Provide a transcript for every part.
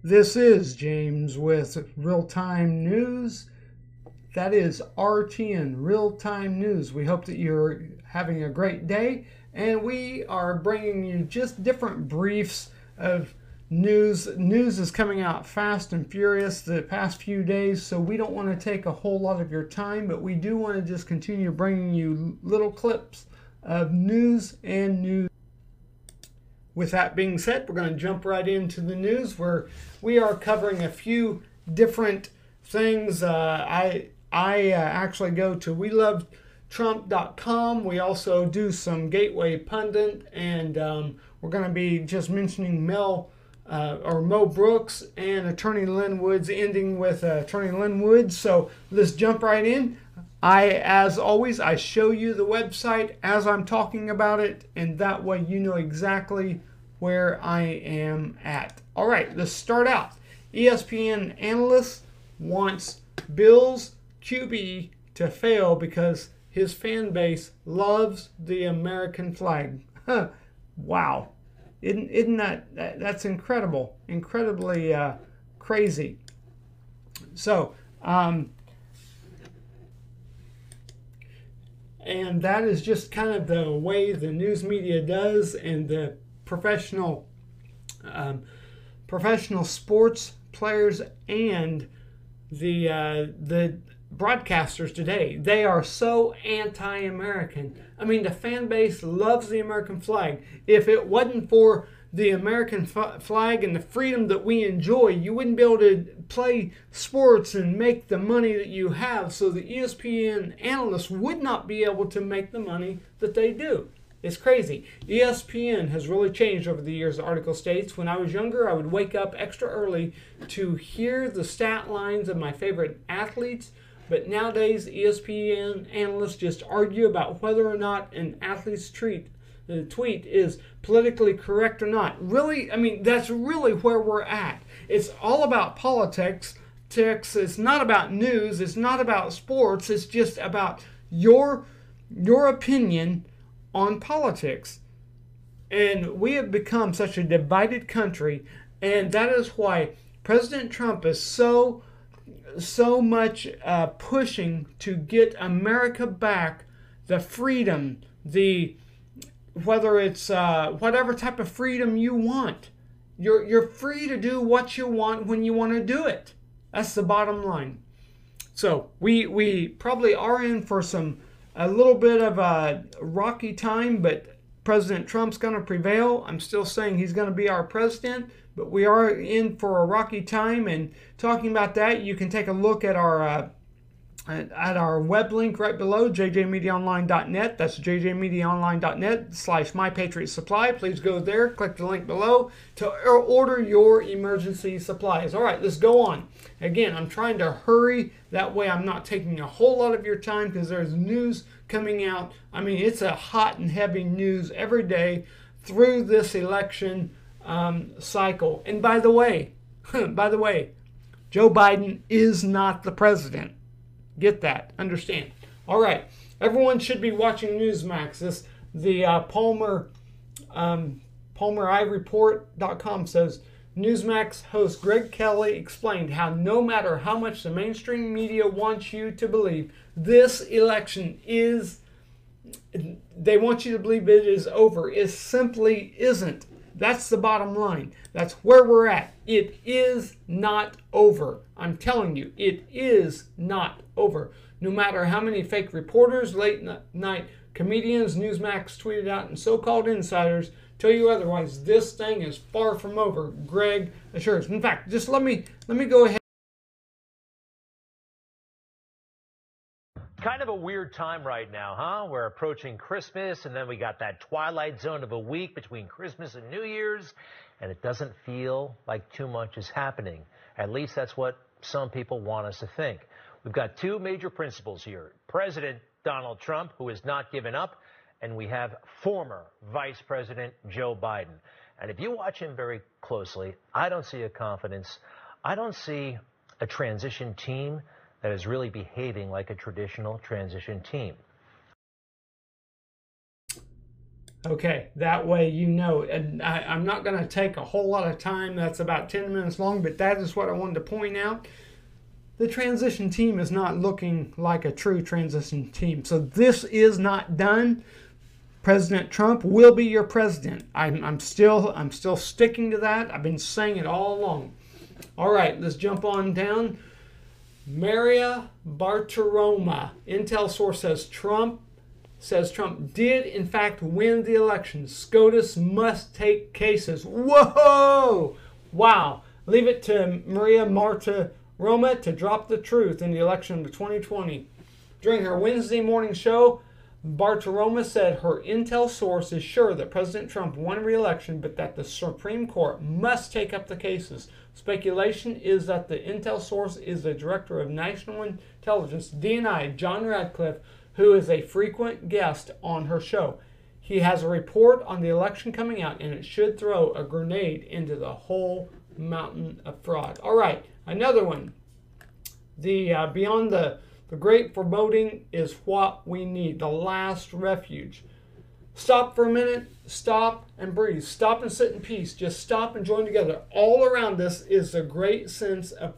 This is James with Real-Time News. That is RTN, Real-Time News. We hope that you're having a great day, and we are bringing you just different briefs of news. News is coming out fast and furious the past few days, so we don't want to take a whole lot of your time, but we do want to just continue bringing you little clips of news and news. With that being said, we're going to jump right into the news where we are covering a few different things. I actually go to welovetrump.com. We also do some Gateway Pundit, and we're going to be just mentioning Mo Brooks and Attorney Lin Woods, ending with Attorney Lin Woods. So let's jump right in. As always, I show you the website as I'm talking about it, and that way you know exactly where I am at. All right, let's start out. ESPN analyst wants Bills QB to fail because his fan base loves the American flag. Wow. Isn't that's incredible, incredibly crazy. So, and that is just kind of the way the news media does, and the professional sports players and the broadcasters today. They are so anti-American. I mean, the fan base loves the American flag. If it wasn't for the American flag and the freedom that we enjoy, you wouldn't be able to play sports and make the money that you have. So the ESPN analysts would not be able to make the money that they do. It's crazy. ESPN has really changed over the years, the article states. When I was younger, I would wake up extra early to hear the stat lines of my favorite athletes. But nowadays, ESPN analysts just argue about whether or not an athlete's tweet is politically correct or not. Really, I mean, that's really where we're at. It's all about politics. It's not about news. It's not about sports. It's just about your opinion on politics. And we have become such a divided country, and that is why President Trump is so much pushing to get America back, the freedom, whether it's whatever type of freedom you want. You're free to do what you want when you want to do it. That's the bottom line. So we probably are in for a little bit of a rocky time, but President Trump's going to prevail. I'm still saying he's going to be our president, but we are in for a rocky time. And talking about that, you can take a look at our web link right below, jjmediaonline.net. That's jjmediaonline.net/mypatriotsupply. Please go there, click the link below to order your emergency supplies. All right, let's go on. Again, I'm trying to hurry. That way I'm not taking a whole lot of your time because there's news coming out. I mean, it's a hot and heavy news every day through this election cycle. And by the way, Joe Biden is not the president. Get that. Understand. All right. Everyone should be watching Newsmax. The PalmerIReport.com says, Newsmax host Greg Kelly explained how no matter how much the mainstream media wants you to believe, this election they want you to believe it is over. It simply isn't. That's the bottom line. That's where we're at. It is not over. I'm telling you, it is not over. No matter how many fake reporters, late night comedians, Newsmax tweeted out, and so-called insiders tell you otherwise, this thing is far from over, Greg assures. In fact, just let me go ahead. Kind of a weird time right now, huh? We're approaching Christmas, and then we got that twilight zone of a week between Christmas and New Year's, and it doesn't feel like too much is happening. At least that's what some people want us to think. We've got two major principles here. President Donald Trump, who has not given up, and we have former Vice President Joe Biden. And if you watch him very closely, I don't see a confidence. I don't see a transition team that is really behaving like a traditional transition team. Okay, that way you know. And I'm not going to take a whole lot of time. That's about 10 minutes long, but that is what I wanted to point out. The transition team is not looking like a true transition team. So this is not done. President Trump will be your president. I'm still sticking to that. I've been saying it all along. All right, let's jump on down. Maria Bartiromo, Intel source says Trump did in fact win the election. SCOTUS must take cases. Whoa! Wow. Leave it to Maria Bartiromo to drop the truth in the election of 2020. During her Wednesday morning show, Bartiromo said her intel source is sure that President Trump won re-election, but that the Supreme Court must take up the cases. Speculation is that the intel source is the Director of National Intelligence, DNI, John Radcliffe, who is a frequent guest on her show. He has a report on the election coming out, and it should throw a grenade into the whole mountain of fraud. All right, another one. The beyond the great foreboding is what we need, the last refuge. Stop for a minute, stop and breathe. Stop and sit in peace. Just stop and join together. All around us is the great sense of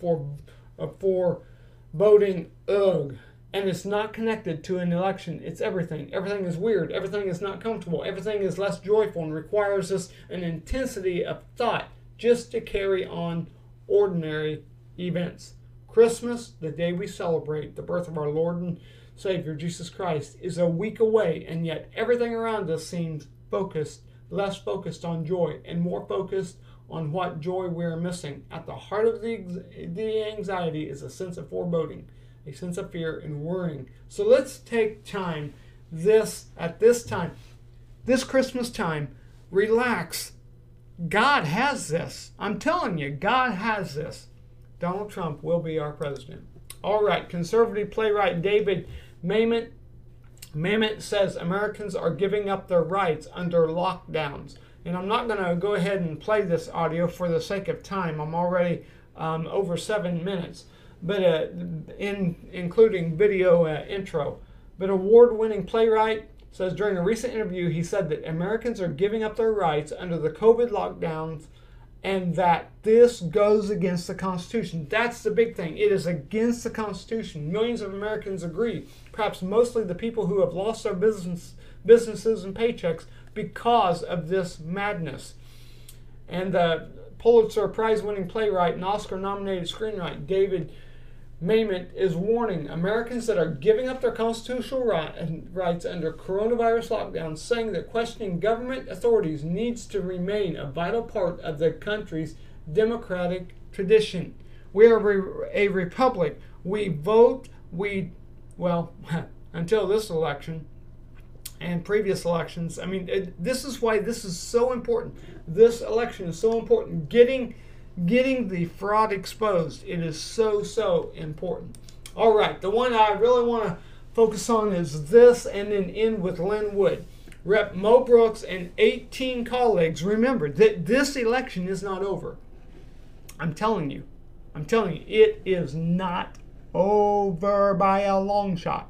foreboding. Ugh. And it's not connected to an election. It's everything. Everything is weird. Everything is not comfortable. Everything is less joyful and requires us an intensity of thought just to carry on ordinary events. Christmas, the day we celebrate the birth of our Lord and Savior Jesus Christ, is a week away, and yet everything around us seems less focused on joy and more focused on what joy we're missing. At the heart of the anxiety is a sense of foreboding, a sense of fear and worrying. So let's take time at this Christmas time, relax. God has this. I'm telling you, God has this. Donald Trump will be our president. All right, conservative playwright David Mamet says Americans are giving up their rights under lockdowns. And I'm not going to go ahead and play this audio for the sake of time. I'm already over 7 minutes, but including video intro. But award-winning playwright says during a recent interview, he said that Americans are giving up their rights under the COVID lockdowns, and that this goes against the Constitution. That's the big thing. It is against the Constitution. Millions of Americans agree, perhaps mostly the people who have lost their businesses and paychecks because of this madness. And the Pulitzer Prize-winning playwright and Oscar-nominated screenwriter David Mamet is warning Americans that are giving up their constitutional rights under coronavirus lockdowns, saying that questioning government authorities needs to remain a vital part of the country's democratic tradition. We are a republic. We vote. Until this election and previous elections. I mean, this is why this is so important. This election is so important. Getting the fraud exposed, it is so important. All right, the one I really want to focus on is this, and then end with Lin Wood. Rep. Mo Brooks and 18 colleagues, remember that this election is not over. I'm telling you, it is not over by a long shot.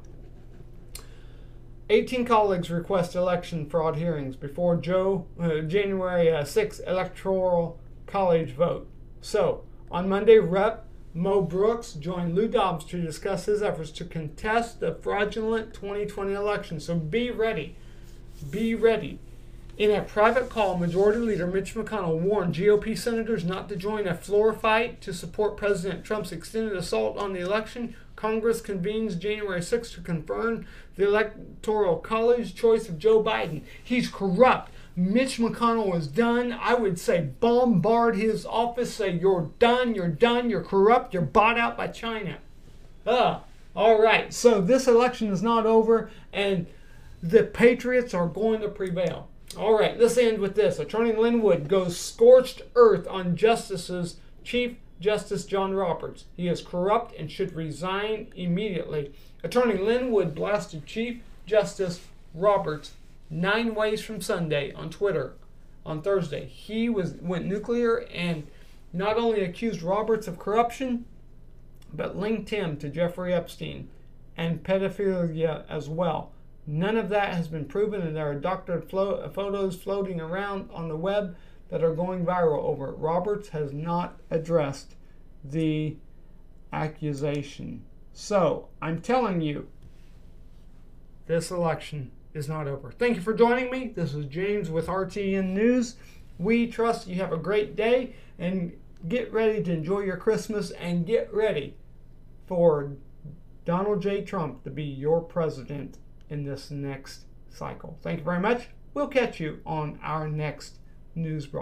18 colleagues request election fraud hearings before January 6th electoral college vote. So, on Monday, Rep. Mo Brooks joined Lou Dobbs to discuss his efforts to contest the fraudulent 2020 election. So be ready. Be ready. In a private call, Majority Leader Mitch McConnell warned GOP senators not to join a floor fight to support President Trump's extended assault on the election. Congress convenes January 6th to confirm the Electoral College choice of Joe Biden. He's corrupt. Mitch McConnell is done. I would say bombard his office, say you're done, you're corrupt, you're bought out by China. All right, so this election is not over, and the Patriots are going to prevail. All right, let's end with this. Attorney Lin Wood goes scorched earth on Chief Justice John Roberts. He is corrupt and should resign immediately. Attorney Lin Wood blasted Chief Justice Roberts 9 ways from Sunday on Twitter on Thursday. He went nuclear and not only accused Roberts of corruption, but linked him to Jeffrey Epstein and pedophilia as well. None of that has been proven, and there are doctored photos floating around on the web that are going viral over it. Roberts has not addressed the accusation. So, I'm telling you, this election is not over. Thank you for joining me. This is James with RTN News. We trust you have a great day, and get ready to enjoy your Christmas, and get ready for Donald J. Trump to be your president in this next cycle. Thank you very much. We'll catch you on our next news broadcast.